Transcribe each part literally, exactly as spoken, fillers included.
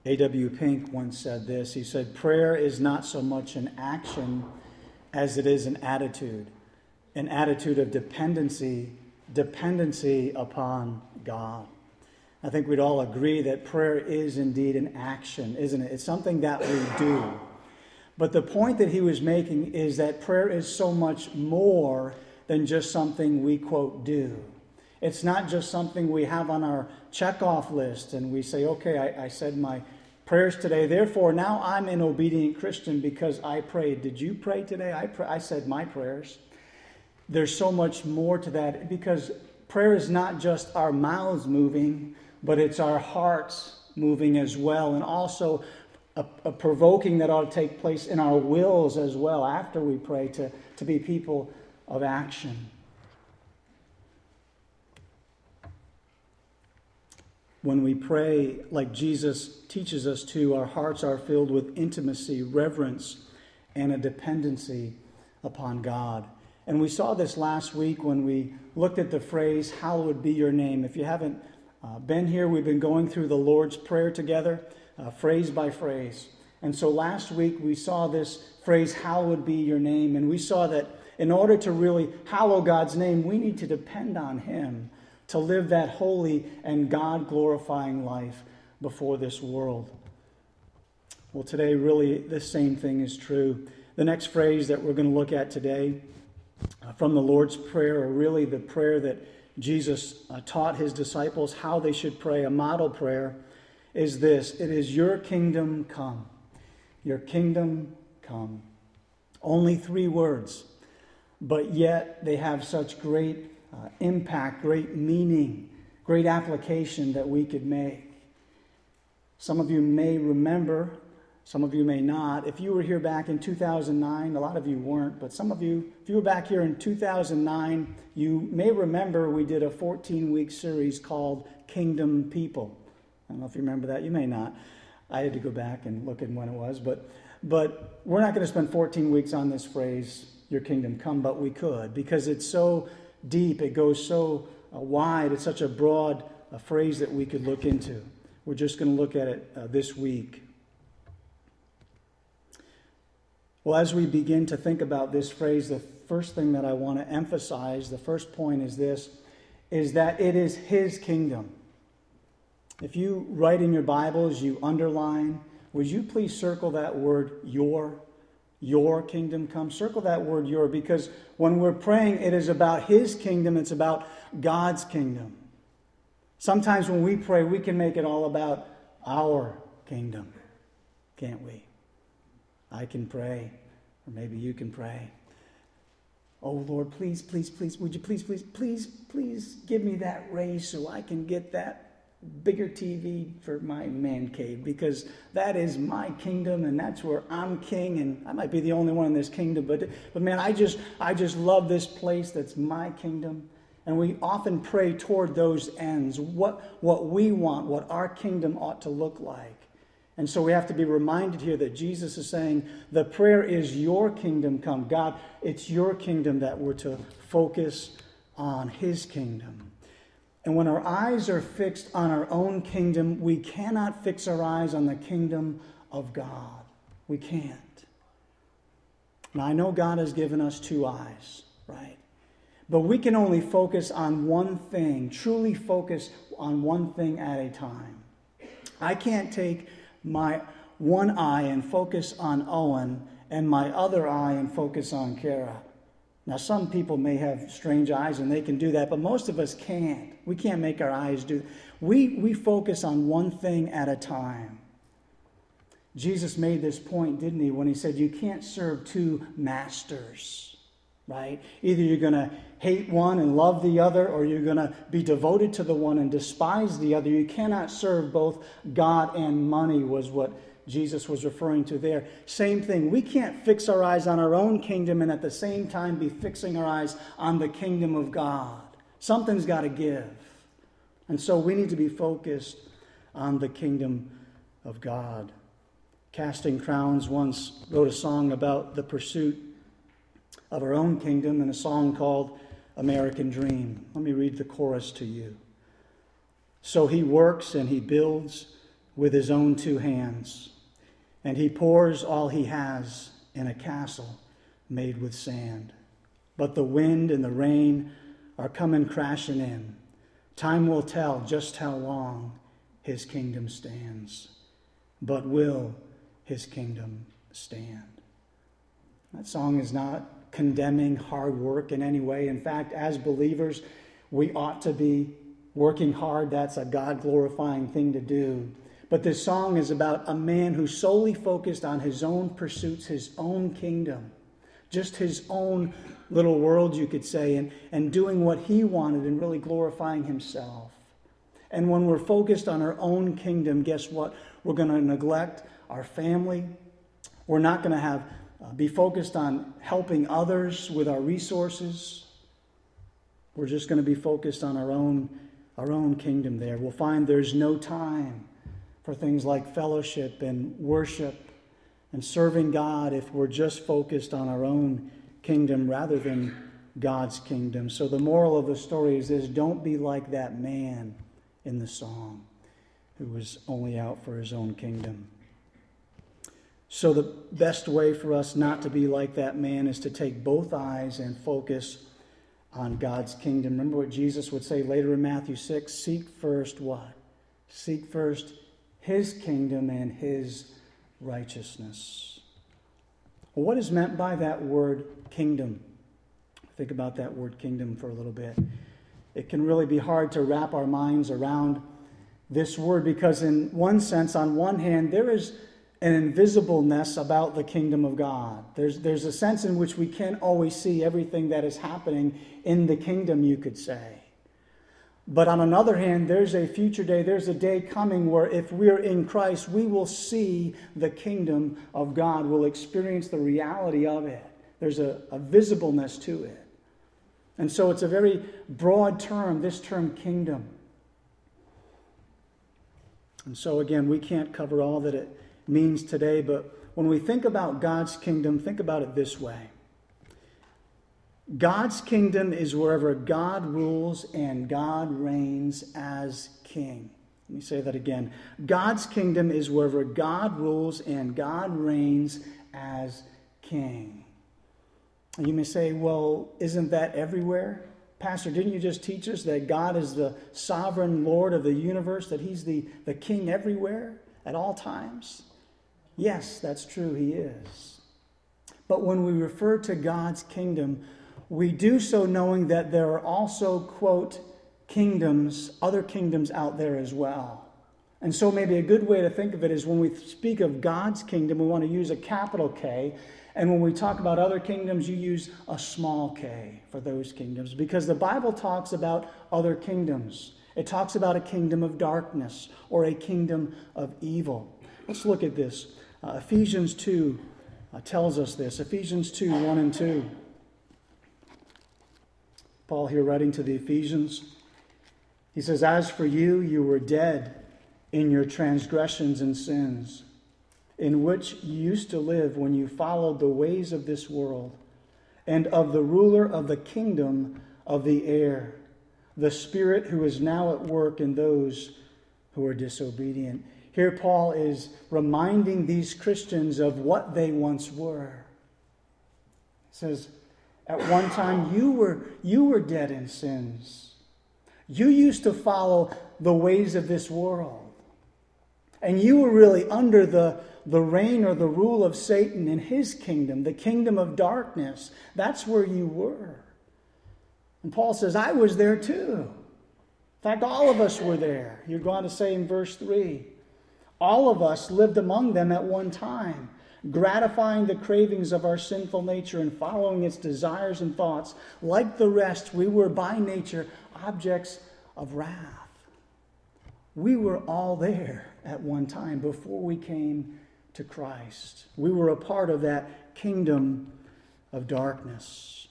A W Pink once said this. He said, prayer is not so much an action as it is an attitude. An attitude of dependency, dependency upon God. I think we'd all agree that prayer is indeed an action, isn't it? It's something that we do. But the point that he was making is that prayer is so much more than just something we, quote, do. It's not just something we have on our checkoff list and we say, okay, I, I said my prayers today, therefore now I'm an obedient Christian because I prayed. Did you pray today? I, pray, I said my prayers. There's so much more to that because prayer is not just our mouths moving, but it's our hearts moving as well, and also a, a provoking that ought to take place in our wills as well after we pray to, to be people of action. When we pray like Jesus teaches us to, our hearts are filled with intimacy, reverence, and a dependency upon God. And we saw this last week when we looked at the phrase, hallowed be your name. If you haven't uh, been here, we've been going through the Lord's Prayer together, uh, phrase by phrase. And so last week we saw this phrase, hallowed be your name. And we saw that in order to really hallow God's name, we need to depend on Him to live that holy and God-glorifying life before this world. Well, today really the same thing is true. The next phrase that we're going to look at today uh, from the Lord's Prayer, or really the prayer that Jesus uh, taught His disciples how they should pray, a model prayer, is this. It is your kingdom come. Your kingdom come. Only three words, but yet they have such great uh, impact, great meaning, great application that we could make. Some of you may remember, some of you may not. If you were here back in two thousand nine, a lot of you weren't, but some of you, if you were back here in two thousand nine, you may remember we did a fourteen-week series called Kingdom People. I don't know if you remember that. You may not. I had to go back and look at when it was, but but we're not going to spend fourteen weeks on this phrase, your kingdom come, but we could, because it's so deep, it goes so uh, wide, it's such a broad uh, phrase that we could look into. We're just going to look at it uh, this week. Well, as we begin to think about this phrase, the first thing that I want to emphasize, the first point is this, is that it is His kingdom. If you write in your Bibles, you underline, would you please circle that word, your, your kingdom come? Circle that word, your, because when we're praying, it is about His kingdom, it's about God's kingdom. Sometimes when we pray, we can make it all about our kingdom, can't we? I can pray, or maybe you can pray. Oh, Lord, please, please, please, would you please, please, please, please give me that raise so I can get that bigger T V for my man cave, because that is my kingdom and that's where I'm king, and I might be the only one in this kingdom, but but man, I just I just love this place that's my kingdom. And we often pray toward those ends, what what we want, what our kingdom ought to look like. And so we have to be reminded here that Jesus is saying the prayer is your kingdom come. God, it's your kingdom that we're to focus on, His kingdom. And when our eyes are fixed on our own kingdom, we cannot fix our eyes on the kingdom of God. We can't. Now, I know God has given us two eyes, right? But we can only focus on one thing, truly focus on one thing at a time. I can't take my one eye and focus on Owen and my other eye and focus on Kara. Now, some people may have strange eyes and they can do that, but most of us can't. We can't make our eyes do. We, we focus on one thing at a time. Jesus made this point, didn't He, when He said you can't serve two masters, right? Either you're going to hate one and love the other, or you're going to be devoted to the one and despise the other. You cannot serve both God and money, was what Jesus was referring to there. Same thing. We can't fix our eyes on our own kingdom and at the same time be fixing our eyes on the kingdom of God. Something's got to give. And so we need to be focused on the kingdom of God. Casting Crowns once wrote a song about the pursuit of our own kingdom, in a song called American Dream. Let me read the chorus to you. So He works and He builds with his own two hands, and he pours all he has in a castle made with sand. But the wind and the rain are coming crashing in. Time will tell just how long his kingdom stands. But will his kingdom stand? That song is not condemning hard work in any way. In fact, as believers, we ought to be working hard. That's a God-glorifying thing to do. But this song is about a man who solely focused on his own pursuits, his own kingdom, just his own little world, you could say, and, and doing what he wanted and really glorifying himself. And when we're focused on our own kingdom, guess what? We're going to neglect our family. We're not going to have uh, be focused on helping others with our resources. We're just going to be focused on our own, our own kingdom there. We'll find there's no time for things like fellowship and worship and serving God if we're just focused on our own kingdom rather than God's kingdom. So the moral of the story is this: don't be like that man in the song who was only out for his own kingdom. So the best way for us not to be like that man is to take both eyes and focus on God's kingdom. Remember what Jesus would say later in Matthew six? Seek first what? Seek first his kingdom and his righteousness. Well, what is meant by that word kingdom? Think about that word kingdom for a little bit. It can really be hard to wrap our minds around this word because in one sense, on one hand, there is an invisibleness about the kingdom of God. There's, there's a sense in which we can't always see everything that is happening in the kingdom, you could say. But on another hand, there's a future day, there's a day coming where if we're in Christ, we will see the kingdom of God. We'll experience the reality of it. There's a, a visibleness to it. And so it's a very broad term, this term kingdom. And so again, we can't cover all that it means today, but when we think about God's kingdom, think about it this way. God's kingdom is wherever God rules and God reigns as king. Let me say that again. God's kingdom is wherever God rules and God reigns as king. And you may say, well, isn't that everywhere? Pastor, didn't you just teach us that God is the sovereign Lord of the universe, that he's the, the king everywhere at all times? Yes, that's true, he is. But when we refer to God's kingdom, we do so knowing that there are also, quote, kingdoms, other kingdoms out there as well. And so maybe a good way to think of it is when we speak of God's kingdom, we want to use a capital K. And when we talk about other kingdoms, you use a small k for those kingdoms. Because the Bible talks about other kingdoms. It talks about a kingdom of darkness or a kingdom of evil. Let's look at this. Uh, Ephesians two uh, tells us this. Ephesians two, one and two. Paul here writing to the Ephesians. He says, as for you, you were dead in your transgressions and sins, in which you used to live when you followed the ways of this world and of the ruler of the kingdom of the air, the spirit who is now at work in those who are disobedient. Here Paul is reminding these Christians of what they once were. He says, at one time you were, you were dead in sins. You used to follow the ways of this world. And you were really under the, the reign or the rule of Satan in his kingdom, the kingdom of darkness. That's where you were. And Paul says, I was there too. In fact, all of us were there. You're going to say in verse three, all of us lived among them at one time, gratifying the cravings of our sinful nature and following its desires and thoughts. Like the rest, we were by nature objects of wrath. We were all there at one time before we came to Christ. We were a part of that kingdom of darkness.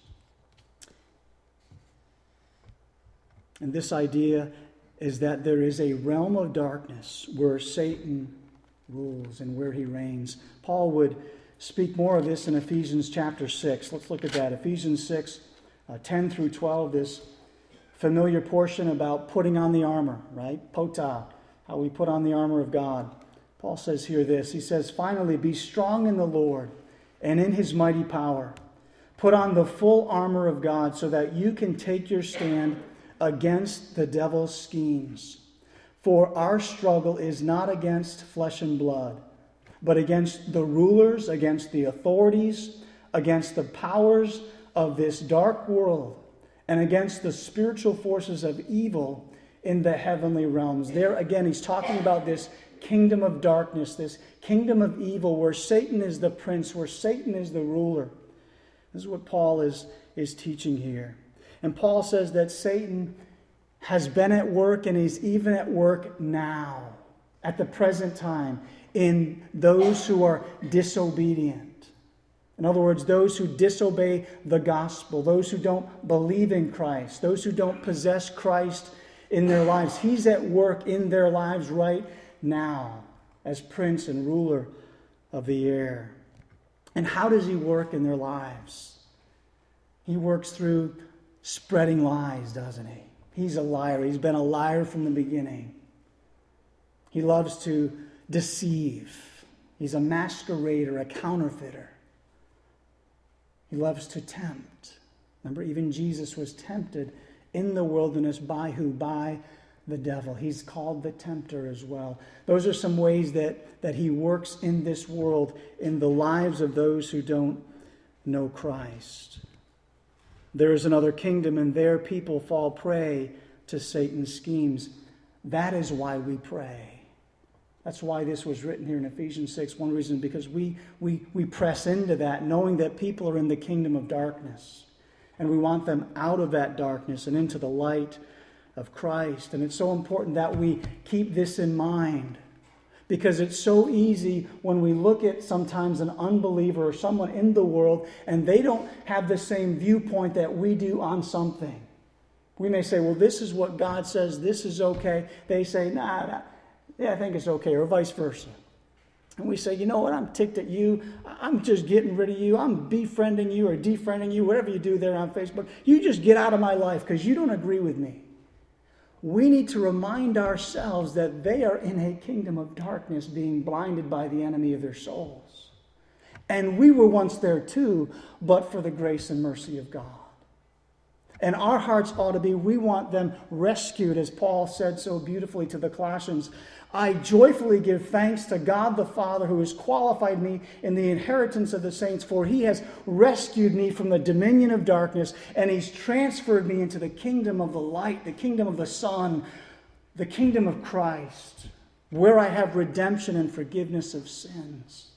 And this idea is that there is a realm of darkness where Satan rules and where he reigns. Paul would speak more of this in Ephesians chapter six. Let's look at that. Ephesians six, uh, ten through twelve, this familiar portion about putting on the armor, right? Pota, how we put on the armor of God. Paul says here this. He says, finally, be strong in the Lord and in his mighty power. Put on the full armor of God so that you can take your stand against the devil's schemes. For our struggle is not against flesh and blood, but against the rulers, against the authorities, against the powers of this dark world, and against the spiritual forces of evil in the heavenly realms. There again, he's talking about this kingdom of darkness, this kingdom of evil, where Satan is the prince, where Satan is the ruler. This is what Paul is, is teaching here. And Paul says that Satan has been at work, and he's even at work now, at the present time, in those who are disobedient. In other words, those who disobey the gospel, those who don't believe in Christ, those who don't possess Christ in their lives. He's at work in their lives right now as prince and ruler of the air. And how does he work in their lives? He works through spreading lies, doesn't he? He's a liar. He's been a liar from the beginning. He loves to deceive. He's a masquerader, a counterfeiter. He loves to tempt. Remember, even Jesus was tempted in the wilderness by who? By the devil. He's called the tempter as well. Those are some ways that, that he works in this world, in the lives of those who don't know Christ. There is another kingdom, and there people fall prey to Satan's schemes. That is why we pray. That's why this was written here in Ephesians six. One reason, because we, we, we press into that, knowing that people are in the kingdom of darkness. And we want them out of that darkness and into the light of Christ. And it's so important that we keep this in mind. Because it's so easy when we look at sometimes an unbeliever or someone in the world, and they don't have the same viewpoint that we do on something. We may say, well, this is what God says, this is okay. They say, nah, nah. Yeah, I think it's okay, or vice versa. And we say, you know what, I'm ticked at you. I'm just getting rid of you. I'm befriending you or defriending you, whatever you do there on Facebook. You just get out of my life because you don't agree with me. We need to remind ourselves that they are in a kingdom of darkness, being blinded by the enemy of their souls. And we were once there too, but for the grace and mercy of God. And our hearts ought to be, we want them rescued, as Paul said so beautifully to the Colossians. I joyfully give thanks to God the Father, who has qualified me in the inheritance of the saints, for he has rescued me from the dominion of darkness, and he's transferred me into the kingdom of the light, the kingdom of the Son, the kingdom of Christ, where I have redemption and forgiveness of sins.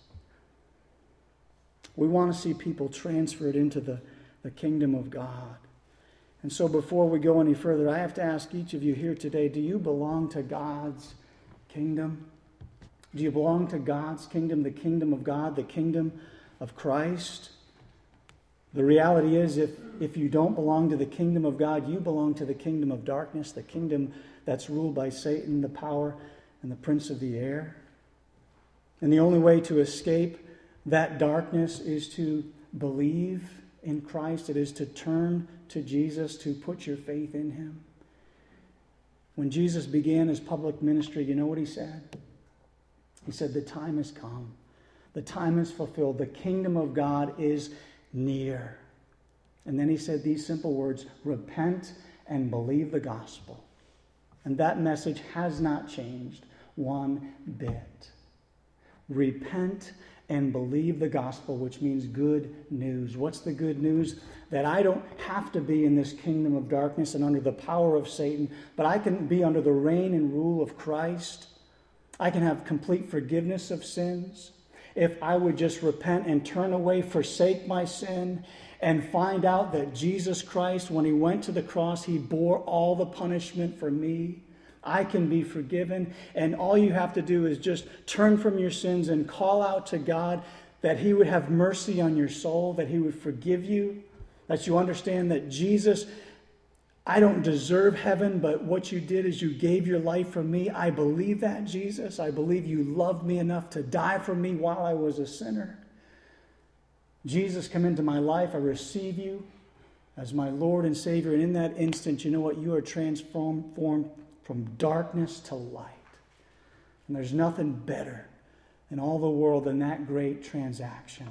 We want to see people transferred into the, the kingdom of God. And so before we go any further, I have to ask each of you here today, do you belong to God's kingdom? Do you belong to God's kingdom, the kingdom of God, the kingdom of Christ? The reality is, if, if you don't belong to the kingdom of God, you belong to the kingdom of darkness, the kingdom that's ruled by Satan, the power and the prince of the air. And the only way to escape that darkness is to believe in Christ. It is to turn to Jesus, to put your faith in him. When Jesus began his public ministry, you know what he said? He said, the time has come. The time is fulfilled. The kingdom of God is near. And then he said these simple words, repent and believe the gospel. And that message has not changed one bit. Repent and believe the gospel, which means good news. What's the good news? That I don't have to be in this kingdom of darkness and under the power of Satan, but I can be under the reign and rule of Christ. I can have complete forgiveness of sins. If I would just repent and turn away, forsake my sin, and find out that Jesus Christ, when he went to the cross, he bore all the punishment for me. I can be forgiven, and all you have to do is just turn from your sins and call out to God that he would have mercy on your soul, that he would forgive you, that you understand that Jesus, I don't deserve heaven, but what you did is you gave your life for me. I believe that, Jesus. I believe you loved me enough to die for me while I was a sinner. Jesus, come into my life. I receive you as my Lord and Savior, and in that instant, you know what? You are transformed from darkness to light. And there's nothing better in all the world than that great transaction.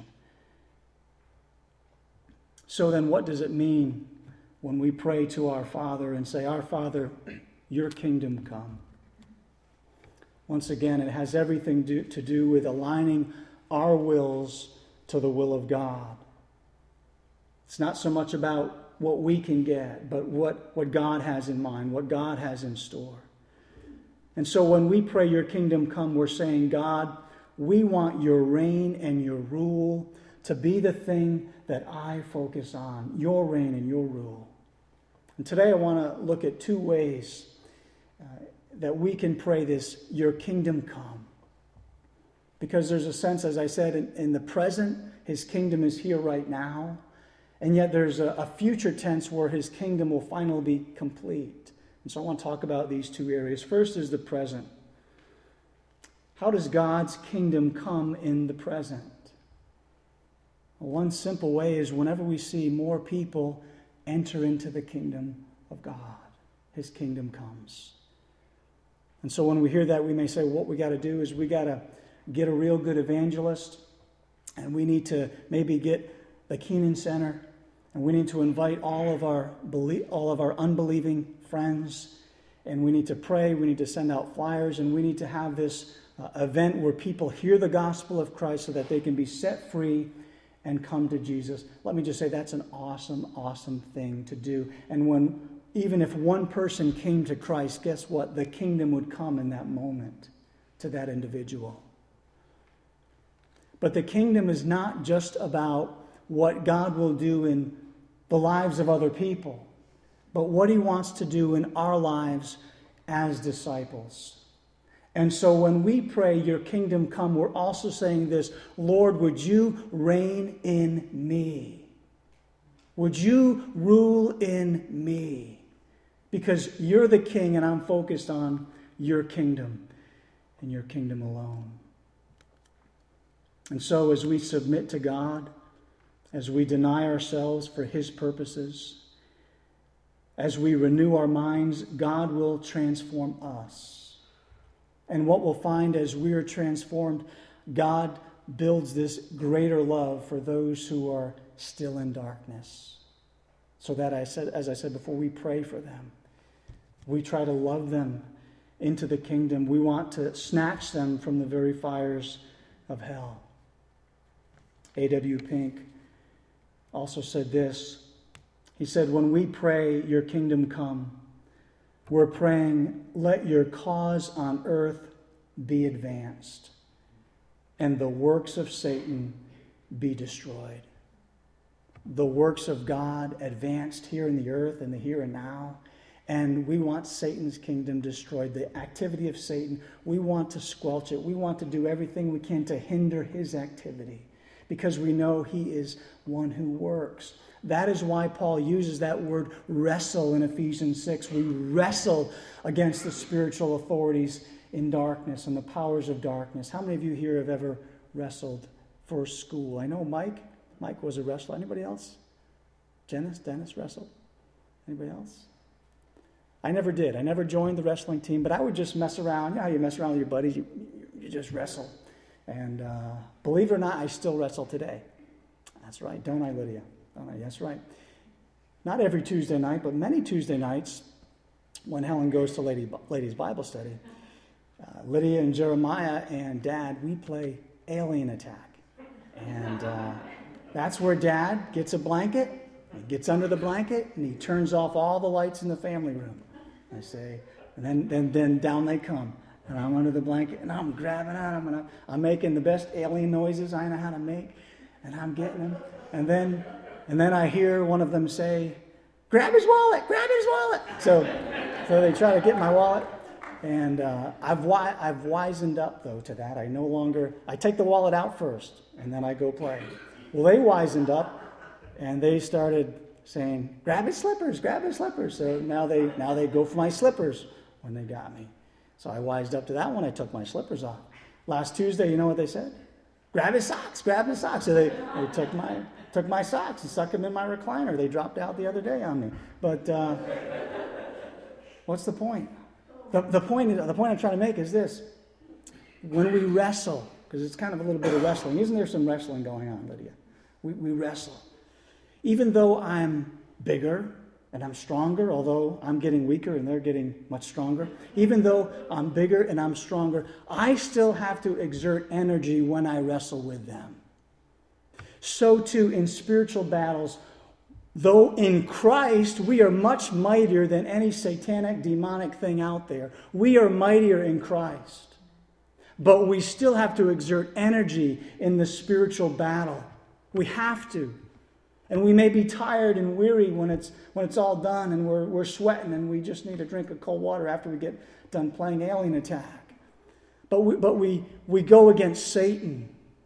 So then what does it mean when we pray to our Father and say, Our Father, your kingdom come? Once again, it has everything do, to do with aligning our wills to the will of God. It's not so much about what we can get, but what, what God has in mind, what God has in store. And so when we pray, your kingdom come, we're saying, God, we want your reign and your rule to be the thing that I focus on, your reign and your rule. And today I want to look at two ways uh, that we can pray this, your kingdom come. Because there's a sense, as I said, in, in the present, his kingdom is here right now. And yet there's a, a future tense where his kingdom will finally be complete. And so I want to talk about these two areas. First is the present. How does God's kingdom come in the present? Well, one simple way is whenever we see more people enter into the kingdom of God, his kingdom comes. And so when we hear that, we may say, what we got to do is we got to get a real good evangelist, and we need to maybe get the Keenan Center, and we need to invite all of our belie- all of our unbelieving friends, and we need to pray, we need to send out flyers, and we need to have this uh, event where people hear the gospel of Christ so that they can be set free and come to Jesus. Let me just say that's an awesome, awesome thing to do. And when even if one person came to Christ, guess what? The kingdom would come in that moment to that individual. But the kingdom is not just about what God will do in the lives of other people, but what he wants to do in our lives as disciples. And so when we pray, your kingdom come, we're also saying this, Lord, would you reign in me? Would you rule in me? Because you're the king and I'm focused on your kingdom and your kingdom alone. And so as we submit to God, as we deny ourselves for his purposes, as we renew our minds, God will transform us. And what we'll find as we are transformed, God builds this greater love for those who are still in darkness. So that, I said, as I said before, we pray for them. We try to love them into the kingdom. We want to snatch them from the very fires of hell. A W Pink also said this. He said, when we pray, your kingdom come, we're praying, let your cause on earth be advanced and the works of Satan be destroyed. The works of God advanced here in the earth and the here and now. And we want Satan's kingdom destroyed. The activity of Satan, we want to squelch it. We want to do everything we can to hinder his activity because we know he is one who works. That is why Paul uses that word wrestle in Ephesians six. We wrestle against the spiritual authorities in darkness and the powers of darkness. How many of you here have ever wrestled for school? I know Mike. Mike was a wrestler. Anybody else? Dennis? Dennis wrestled? Anybody else? I never did. I never joined the wrestling team, but I would just mess around. You know how you mess around with your buddies? You, you, you just wrestle. And uh, believe it or not, I still wrestle today. That's right. Don't I, Lydia? Oh, that's right. Not every Tuesday night, but many Tuesday nights when Helen goes to lady, ladies' Bible study, uh, Lydia and Jeremiah and Dad, we play Alien Attack. And uh, that's where Dad gets a blanket, he gets under the blanket, and he turns off all the lights in the family room. I say, and then, then, then down they come. And I'm under the blanket, and I'm grabbing at them, and I'm, I'm making the best alien noises I know how to make, and I'm getting them. And then... And then I hear one of them say, grab his wallet, grab his wallet. So so they try to get my wallet. And uh, I've wi- I've wisened up, though, to that. I no longer, I take the wallet out first, and then I go play. Well, they wisened up, and they started saying, grab his slippers, grab his slippers. So now they now they go for my slippers when they got me. So I wised up to that one. I took my slippers off. Last Tuesday, you know what they said? Grab his socks, grab his socks. So they, they took my... Took my socks and stuck them in my recliner. They dropped out the other day on me. But uh, what's the point? The, the point? The point I'm trying to make is this. when we wrestle, because it's kind of a little bit of wrestling. Isn't there some wrestling going on, Lydia? We, we wrestle. Even though I'm bigger and I'm stronger, although I'm getting weaker and they're getting much stronger, even though I'm bigger and I'm stronger, I still have to exert energy when I wrestle with them. So too in spiritual battles, though in Christ we are much mightier than any satanic, demonic thing out there. We are mightier in Christ. But we still have to exert energy in the spiritual battle. We have to. And we may be tired and weary when it's when it's all done and we're, we're sweating and we just need a drink of cold water after we get done playing Alien Attack. But we, but we, we go against Satan.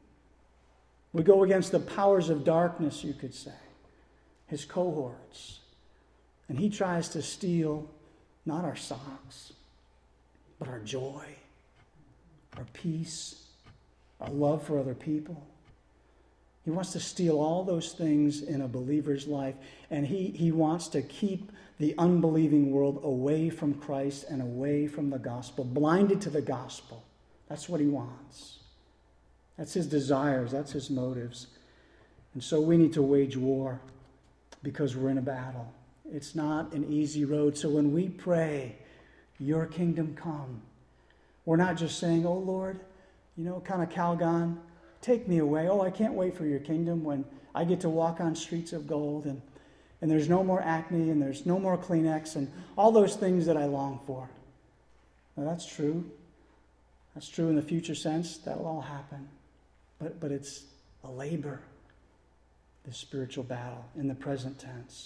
We go against the powers of darkness, you could say, his cohorts. And he tries to steal not our socks, but our joy, our peace, our love for other people. He wants to steal all those things in a believer's life, and he, he wants to keep the unbelieving world away from Christ and away from the gospel, blinded to the gospel. That's what he wants. That's his desires. That's his motives. And so we need to wage war because we're in a battle. It's not an easy road. So when we pray, your kingdom come, we're not just saying, oh Lord, you know, kind of Calgon, take me away. Oh, I can't wait for your kingdom when I get to walk on streets of gold and, and there's no more acne and there's no more Kleenex and all those things that I long for. Now that's true. That's true in the future sense. That'll all happen. But, but it's a labor, this spiritual battle in the present tense.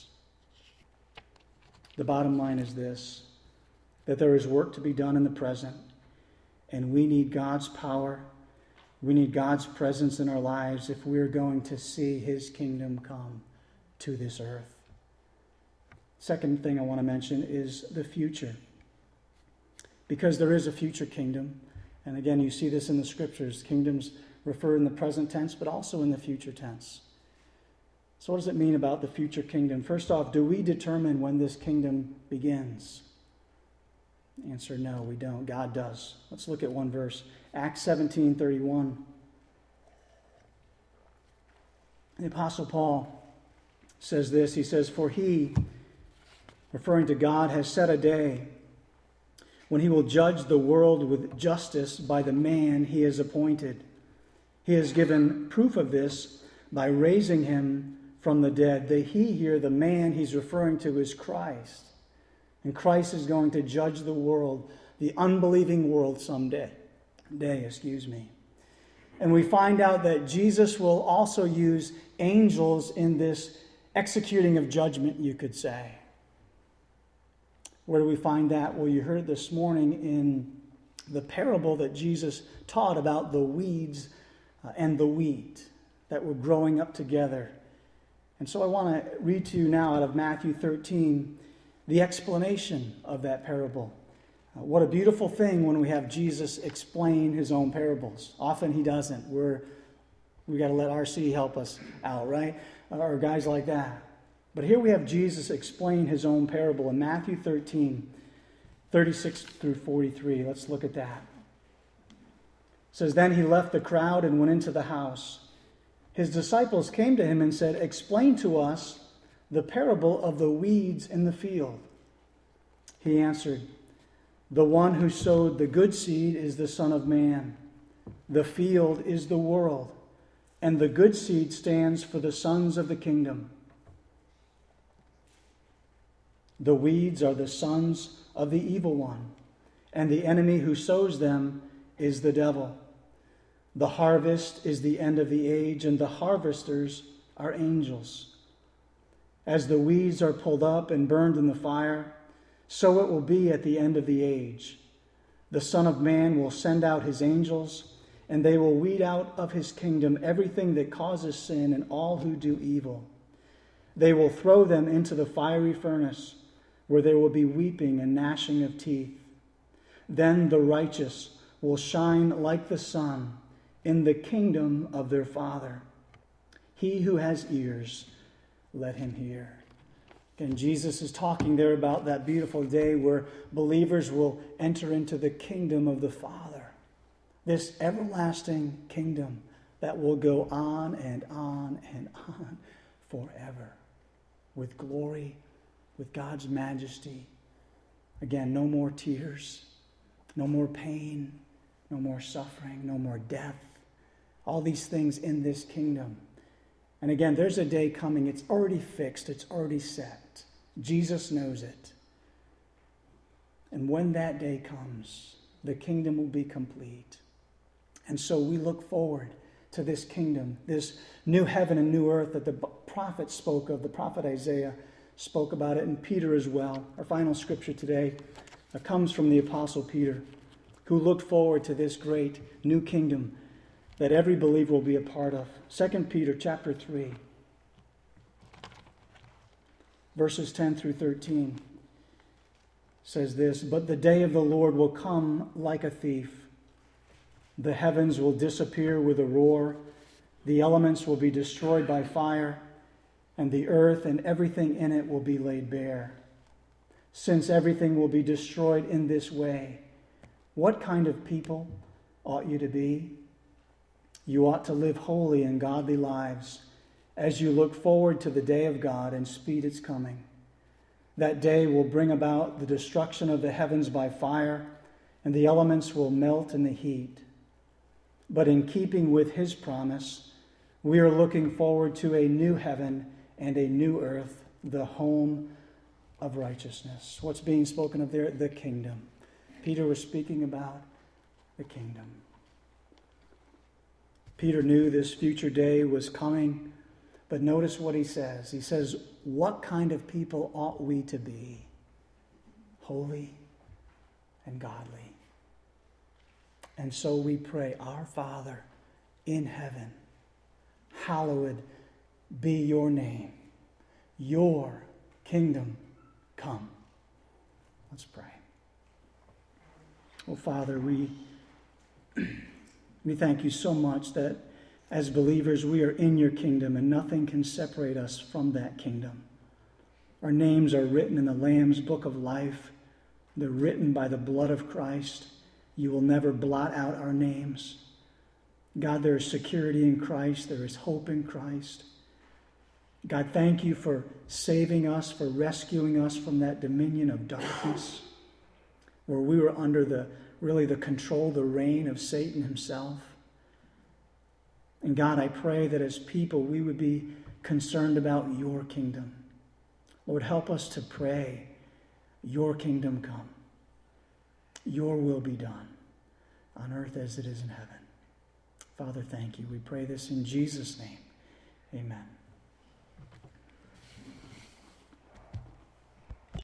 The bottom line is this, that there is work to be done in the present, and we need God's power. We need God's presence in our lives if we're going to see his kingdom come to this earth. Second thing I want to mention is the future. Because there is a future kingdom. And again, you see this in the scriptures. Kingdoms refer in the present tense, but also in the future tense. So what does it mean about the future kingdom? First off, do we determine when this kingdom begins? Answer, no, we don't. God does. Let's look at one verse. Acts seventeen thirty-one. The Apostle Paul says this. He says, for he, referring to God, has set a day when he will judge the world with justice by the man he has appointed. He has given proof of this by raising him from the dead. The he here, the man he's referring to, is Christ. And Christ is going to judge the world, the unbelieving world someday. Day, excuse me. And we find out that Jesus will also use angels in this executing of judgment, you could say. Where do we find that? Well, you heard this morning in the parable that Jesus taught about the weeds uh, and the wheat that were growing up together. And so I want to read to you now out of Matthew thirteen the explanation of that parable. Uh, what a beautiful thing when we have Jesus explain his own parables. Often he doesn't. We're, we got to let R C help us out, right? Or guys like that. But here we have Jesus explain his own parable in Matthew thirteen, thirty-six through forty-three. Let's look at that. It says, then he left the crowd and went into the house. His disciples came to him and said, explain to us the parable of the weeds in the field. He answered, the one who sowed the good seed is the Son of Man. The field is the world, and the good seed stands for the sons of the kingdom. The weeds are the sons of the evil one, and the enemy who sows them is the devil. The harvest is the end of the age, and the harvesters are angels. As the weeds are pulled up and burned in the fire, so it will be at the end of the age. The Son of Man will send out his angels, and they will weed out of his kingdom everything that causes sin and all who do evil. They will throw them into the fiery furnace, where there will be weeping and gnashing of teeth. Then the righteous will shine like the sun in the kingdom of their Father. He who has ears, let him hear. And Jesus is talking there about that beautiful day where believers will enter into the kingdom of the Father. this everlasting kingdom that will go on and on and on forever, with glory, with God's majesty. Again, no more tears, no more pain, no more suffering, no more death. All these things in this kingdom. And again, there's a day coming. It's already fixed. It's already set. Jesus knows it. And when that day comes, the kingdom will be complete. And so we look forward to this kingdom, this new heaven and new earth that the prophet spoke of. The prophet Isaiah spoke about it, and Peter as well. Our final scripture today uh, comes from the Apostle Peter, who looked forward to this great new kingdom that every believer will be a part of. Second Peter chapter three, verses ten through thirteen, says this, "But the day of the Lord will come like a thief. The heavens will disappear with a roar, the elements will be destroyed by fire, and the earth and everything in it will be laid bare. Since everything will be destroyed in this way, what kind of people ought you to be? You ought to live holy and godly lives as you look forward to the day of God and speed its coming. That day will bring about the destruction of the heavens by fire, and the elements will melt in the heat. But in keeping with his promise, we are looking forward to a new heaven and a new earth, the home of righteousness." What's being spoken of there? The kingdom. Peter was speaking about the kingdom. Peter knew this future day was coming, but notice what he says. He says, what kind of people ought we to be? Holy and godly. And so we pray, Our Father in heaven, hallowed be your name. Your kingdom come. Let's pray. Oh, Father, we, we thank you so much that as believers we are in your kingdom and nothing can separate us from that kingdom. Our names are written in the Lamb's book of life. They're written by the blood of Christ. You will never blot out our names. God, there is security in Christ. There is hope in Christ. God, thank you for saving us, for rescuing us from that dominion of darkness, where we were under the really the control, the reign of Satan himself. And God, I pray that as people we would be concerned about your kingdom. Lord, help us to pray, your kingdom come. Your will be done on earth as it is in heaven. Father, thank you. We pray this in Jesus' name. Amen.